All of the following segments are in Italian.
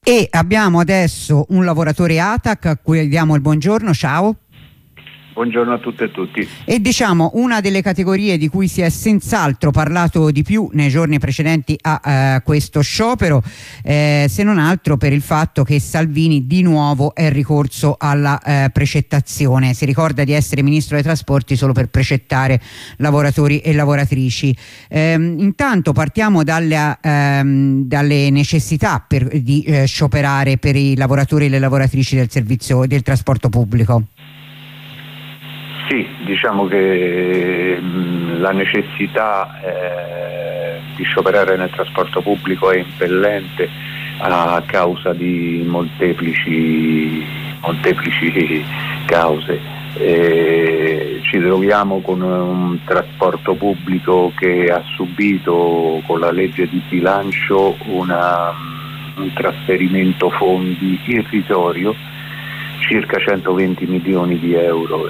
E abbiamo adesso un lavoratore ATAC a cui diamo il buongiorno. Ciao. Buongiorno a tutte e tutti. E diciamo una delle categorie di cui si è senz'altro parlato di più nei giorni precedenti a questo sciopero, se non altro per il fatto che Salvini di nuovo è ricorso alla precettazione. Si ricorda di essere ministro dei trasporti solo per precettare lavoratori e lavoratrici. Intanto partiamo dalle necessità di scioperare per i lavoratori e le lavoratrici del servizio del trasporto pubblico. Sì, diciamo che la necessità di scioperare nel trasporto pubblico è impellente a causa di molteplici cause. Ci troviamo con un trasporto pubblico che ha subito con la legge di bilancio un trasferimento fondi irrisorio, circa 120 milioni di euro.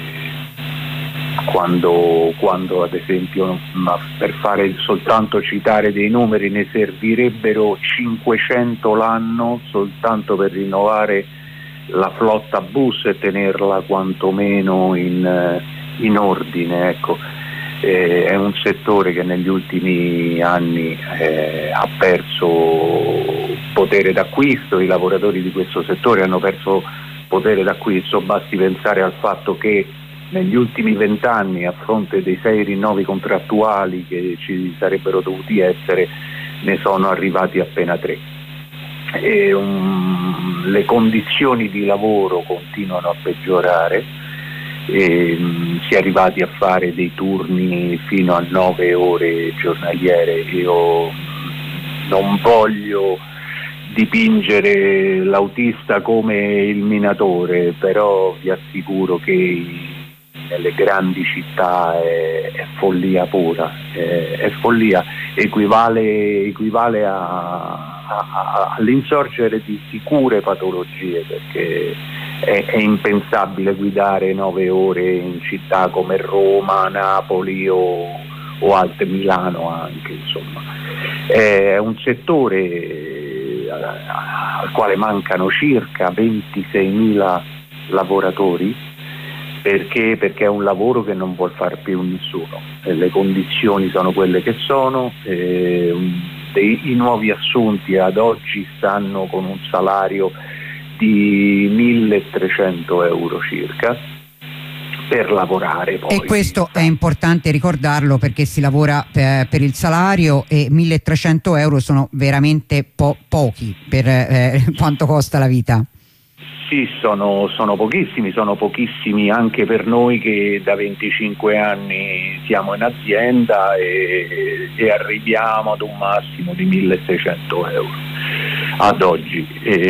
Quando ad esempio, ma per fare soltanto citare dei numeri, ne servirebbero 500 l'anno soltanto per rinnovare la flotta bus e tenerla quantomeno in ordine, ecco. È un settore che negli ultimi anni ha perso potere d'acquisto, i lavoratori di questo settore hanno perso potere d'acquisto, basti pensare al fatto che negli ultimi 20 anni, a fronte dei 6 rinnovi contrattuali che ci sarebbero dovuti essere, ne sono arrivati appena 3. Le condizioni di lavoro continuano a peggiorare, si è arrivati a fare dei turni fino a 9 ore giornaliere. Io non voglio dipingere l'autista come il minatore, però vi assicuro che nelle grandi città è follia pura, è follia, equivale all'insorgere di sicure patologie, perché è impensabile guidare 9 ore in città come Roma, Napoli o altre, Milano anche, insomma. È un settore al quale mancano circa 26.000 lavoratori, perché è un lavoro che non vuol far più nessuno, le condizioni sono quelle che sono, i nuovi assunti ad oggi stanno con un salario di 1.300 euro circa per lavorare poi. E questo è importante ricordarlo, perché si lavora per il salario, e 1.300 euro sono veramente pochi per quanto costa la vita. Sì, sono pochissimi anche per noi che da 25 anni siamo in azienda e arriviamo ad un massimo di 1.600 euro ad oggi.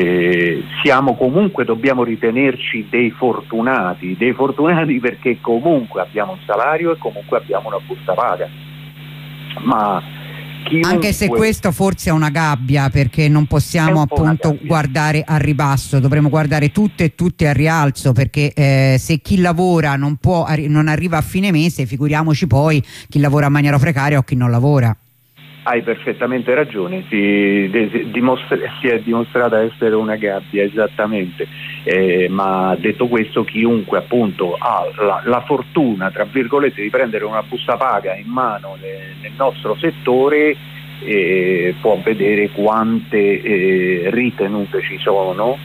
Dobbiamo ritenerci dei fortunati perché comunque abbiamo un salario e comunque abbiamo una busta paga. Ma anche se questo forse è una gabbia, perché non possiamo appunto guardare a ribasso, dovremmo guardare tutte e tutti al rialzo, perché se chi lavora non arriva a fine mese, figuriamoci poi chi lavora in maniera precaria o chi non lavora. Hai perfettamente ragione, si è dimostrata essere una gabbia, esattamente, ma detto questo, chiunque appunto ha la fortuna, tra virgolette, di prendere una busta paga in mano nel nostro settore, può vedere quante ritenute ci sono.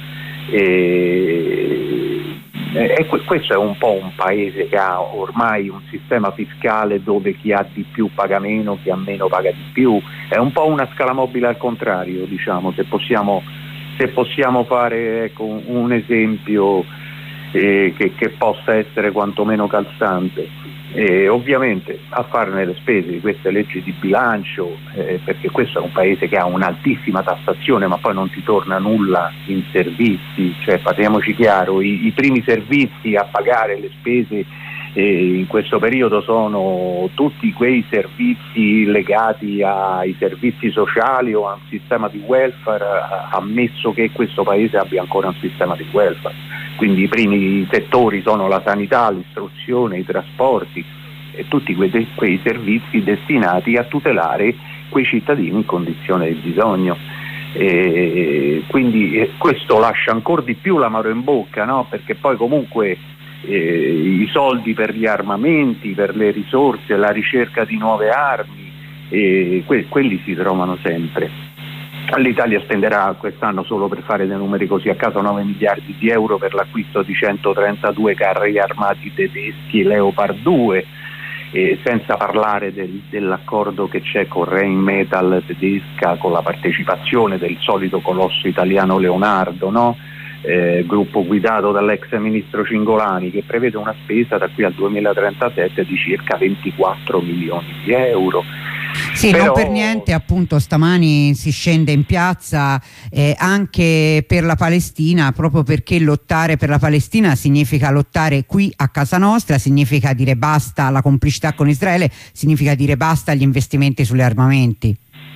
Questo è un po' un paese che ha ormai un sistema fiscale dove chi ha di più paga meno, chi ha meno paga di più, è un po' una scala mobile al contrario, diciamo, se possiamo fare un esempio che possa essere quantomeno calzante. Ovviamente a farne le spese di queste leggi di bilancio, perché questo è un paese che ha un'altissima tassazione, ma poi non ti torna nulla in servizi, cioè parliamoci chiaro, i primi servizi a pagare le spese in questo periodo sono tutti quei servizi legati ai servizi sociali o a un sistema di welfare, ammesso che questo paese abbia ancora un sistema di welfare. Quindi i primi settori sono la sanità, l'istruzione, i trasporti e tutti quei servizi destinati a tutelare quei cittadini in condizione di bisogno. Quindi questo lascia ancora di più l'amaro in bocca, no? Perché poi comunque i soldi per gli armamenti, per le risorse, la ricerca di nuove armi, quelli si trovano sempre. L'Italia spenderà quest'anno, solo per fare dei numeri così a caso, 9 miliardi di euro per l'acquisto di 132 carri armati tedeschi Leopard 2, senza parlare dell'accordo che c'è con Rheinmetall tedesca, con la partecipazione del solito colosso italiano Leonardo, no? Gruppo guidato dall'ex ministro Cingolani, che prevede una spesa da qui al 2037 di circa 24 milioni di euro. Sì, però non per niente appunto stamani si scende in piazza anche per la Palestina, proprio perché lottare per la Palestina significa lottare qui a casa nostra, significa dire basta alla complicità con Israele, significa dire basta agli investimenti sugli armamenti.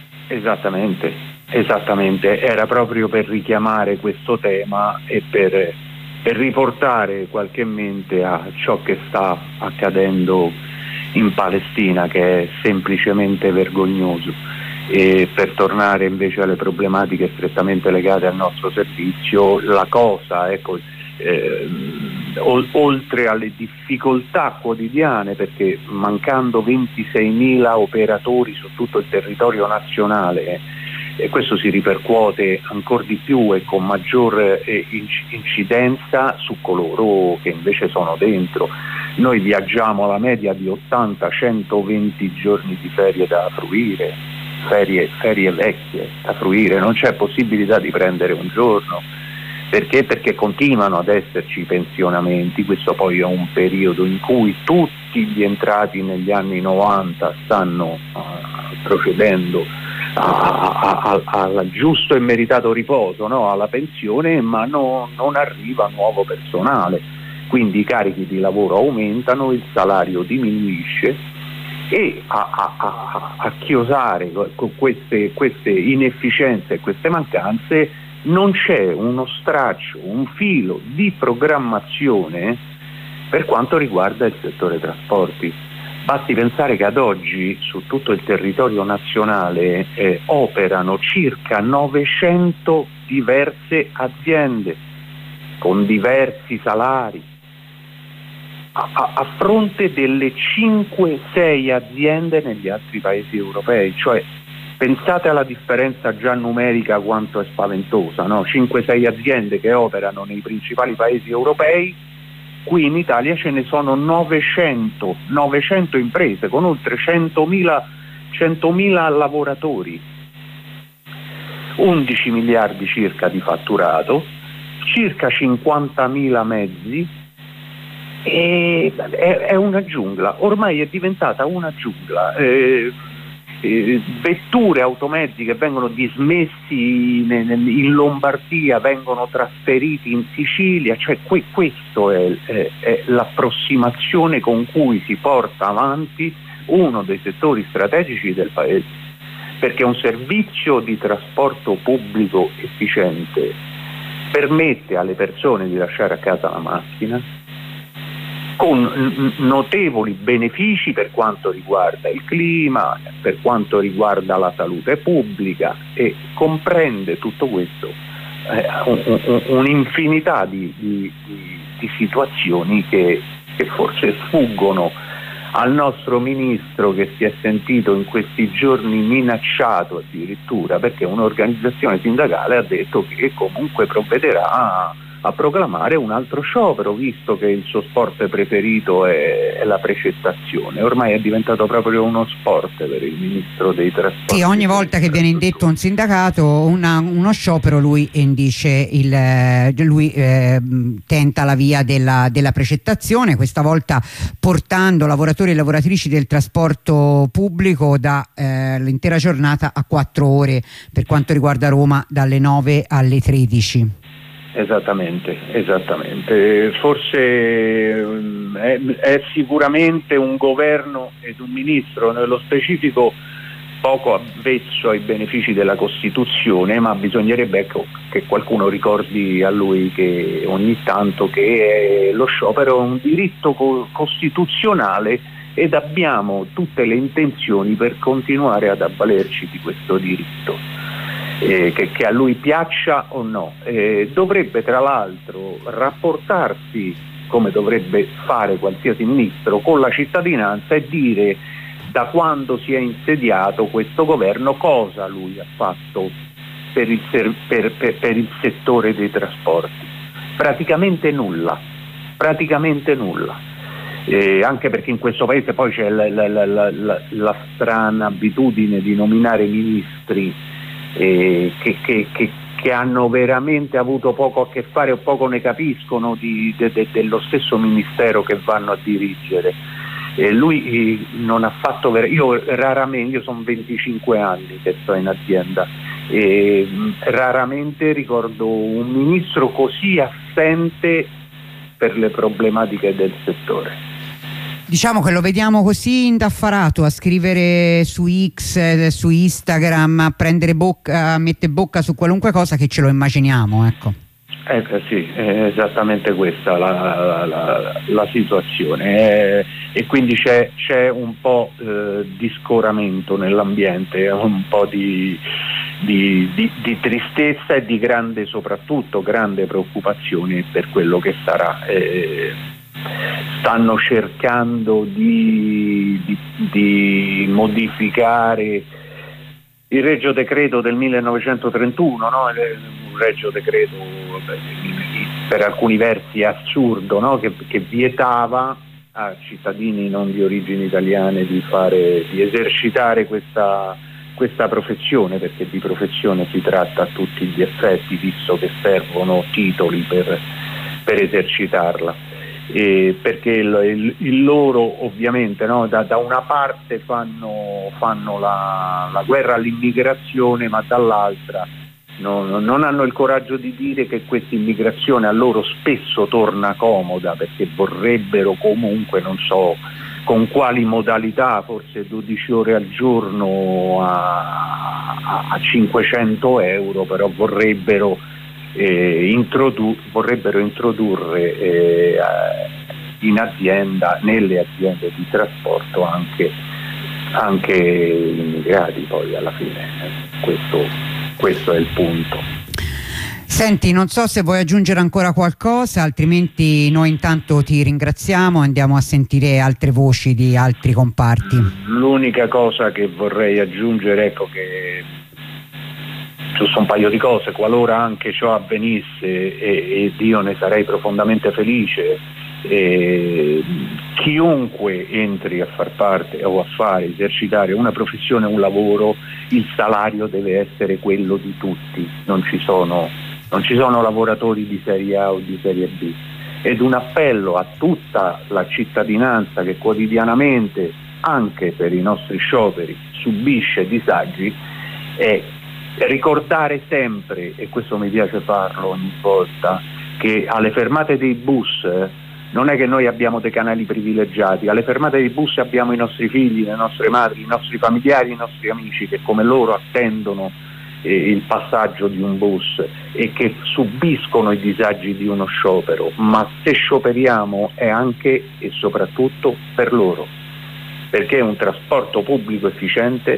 Esattamente, era proprio per richiamare questo tema e per riportare qualche mente a ciò che sta accadendo in Palestina, che è semplicemente vergognoso. E per tornare invece alle problematiche strettamente legate al nostro servizio, la cosa, ecco, oltre alle difficoltà quotidiane, perché mancando 26.000 operatori su tutto il territorio nazionale, e questo si ripercuote ancora di più e con maggior incidenza su coloro che invece sono dentro. Noi viaggiamo alla media di 80-120 giorni di ferie da fruire, ferie vecchie da fruire, non c'è possibilità di prendere un giorno. Perché? Perché continuano ad esserci pensionamenti. Questo poi è un periodo in cui tutti gli entrati negli anni 90 stanno procedendo al giusto e meritato riposo, no? Alla pensione, ma non arriva nuovo personale. Quindi i carichi di lavoro aumentano, il salario diminuisce, e a chiosare con queste inefficienze e queste mancanze non c'è uno straccio, un filo di programmazione per quanto riguarda il settore trasporti. Basti pensare che ad oggi su tutto il territorio nazionale operano circa 900 diverse aziende con diversi salari, a fronte delle 5-6 aziende negli altri paesi europei. Cioè, pensate alla differenza già numerica quanto è spaventosa, no? 5-6 aziende che operano nei principali paesi europei, qui in Italia ce ne sono 900 imprese con oltre 100.000 lavoratori, 11 miliardi circa di fatturato, circa 50.000 mezzi. È una giungla, ormai è diventata una giungla. Vetture, automezzi che vengono dismessi in Lombardia, vengono trasferiti in Sicilia, cioè questo è l'approssimazione con cui si porta avanti uno dei settori strategici del paese, perché un servizio di trasporto pubblico efficiente permette alle persone di lasciare a casa la macchina, con notevoli benefici per quanto riguarda il clima, per quanto riguarda la salute pubblica, e comprende tutto questo un'infinità di situazioni che forse sfuggono al nostro ministro, che si è sentito in questi giorni minacciato addirittura, perché un'organizzazione sindacale ha detto che comunque provvederà a proclamare un altro sciopero, visto che il suo sport preferito è la precettazione. Ormai è diventato proprio uno sport per il ministro dei trasporti. Sì, ogni volta che viene indetto un sindacato, uno sciopero, lui tenta la via della precettazione, questa volta portando lavoratori e lavoratrici del trasporto pubblico l'intera giornata a 4 ore, per quanto riguarda Roma dalle 9 alle 13. Esattamente. Forse è sicuramente un governo ed un ministro, nello specifico, poco avvezzo ai benefici della Costituzione, ma bisognerebbe che qualcuno ricordi a lui che ogni tanto che lo sciopero è un diritto costituzionale ed abbiamo tutte le intenzioni per continuare ad avvalerci di questo diritto. che a lui piaccia o no. Dovrebbe tra l'altro rapportarsi, come dovrebbe fare qualsiasi ministro, con la cittadinanza e dire da quando si è insediato questo governo cosa lui ha fatto per il settore dei trasporti. Praticamente nulla. Anche perché in questo paese poi c'è la strana abitudine di nominare ministri che hanno veramente avuto poco a che fare o poco ne capiscono dello stesso ministero che vanno a dirigere. Lui non ha fatto io sono 25 anni che sto in azienda e raramente ricordo un ministro così assente per le problematiche del settore. Diciamo che lo vediamo così indaffarato a scrivere su X, su Instagram, a prendere a mettere bocca su qualunque cosa, che ce lo immaginiamo, ecco. Sì, è esattamente questa la situazione, e quindi c'è un po' di scoramento nell'ambiente, un po' di tristezza e soprattutto grande preoccupazione per quello che sarà. Stanno cercando di modificare il Regio Decreto del 1931, no? Un Regio Decreto per alcuni versi assurdo, no? che vietava a cittadini non di origini italiane di esercitare questa professione, perché di professione si tratta a tutti gli effetti, visto che servono titoli per esercitarla. Perché il loro ovviamente, no, da una parte fanno la guerra all'immigrazione, ma dall'altra non hanno il coraggio di dire che questa immigrazione a loro spesso torna comoda, perché vorrebbero comunque, non so con quali modalità, forse 12 ore al giorno a 500 euro, però vorrebbero introdurre nelle aziende di trasporto anche immigrati. Poi alla fine questo è il punto. Senti, non so se vuoi aggiungere ancora qualcosa, altrimenti noi intanto ti ringraziamo e andiamo a sentire altre voci di altri comparti. L'unica cosa che vorrei aggiungere, ecco, che giusto un paio di cose: qualora anche ciò avvenisse, ed io ne sarei profondamente felice, chiunque entri a far parte o a esercitare una professione, un lavoro, il salario deve essere quello di tutti, non ci sono lavoratori di serie A o di serie B. Ed un appello a tutta la cittadinanza che quotidianamente, anche per i nostri scioperi, subisce disagi, è ricordare sempre, e questo mi piace farlo ogni volta, che alle fermate dei bus non è che noi abbiamo dei canali privilegiati, alle fermate dei bus abbiamo i nostri figli, le nostre madri, i nostri familiari, i nostri amici, che come loro attendono il passaggio di un bus e che subiscono i disagi di uno sciopero. Ma se scioperiamo è anche e soprattutto per loro, perché un trasporto pubblico efficiente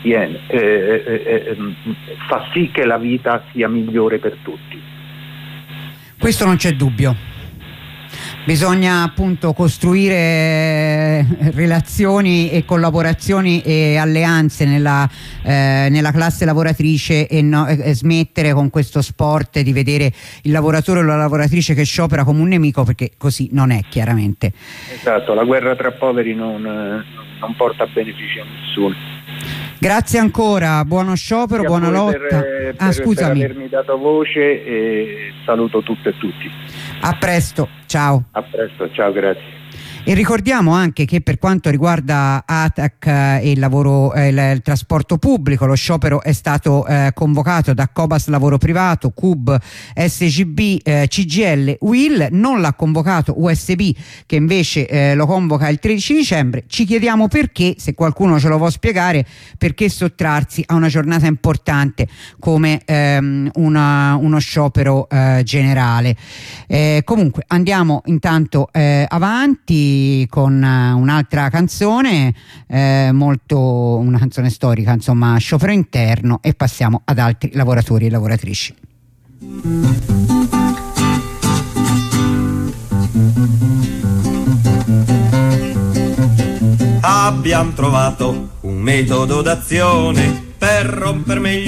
fa sì che la vita sia migliore per tutti. Questo non c'è dubbio. Bisogna appunto costruire relazioni e collaborazioni e alleanze nella classe lavoratrice e smettere con questo sport di vedere il lavoratore o la lavoratrice che sciopera come un nemico, perché così non è, chiaramente. Esatto, la guerra tra poveri non porta benefici a nessuno. Grazie ancora, buono sciopero, buona lotta. Per avermi dato voce, e saluto tutte e tutti. A presto, ciao. A presto, ciao, grazie. E ricordiamo anche che per quanto riguarda ATAC e il trasporto pubblico, lo sciopero è stato convocato da Cobas Lavoro Privato, CUB, SGB, CGL, UIL. Non l'ha convocato USB, che invece lo convoca il 13 dicembre. Ci chiediamo perché, se qualcuno ce lo vuole spiegare, perché sottrarsi a una giornata importante come uno sciopero generale. Comunque andiamo intanto avanti. avanti con un'altra canzone, una canzone storica, insomma, sciopero interno, e passiamo ad altri lavoratori e lavoratrici. Abbiamo trovato un metodo d'azione per romper meglio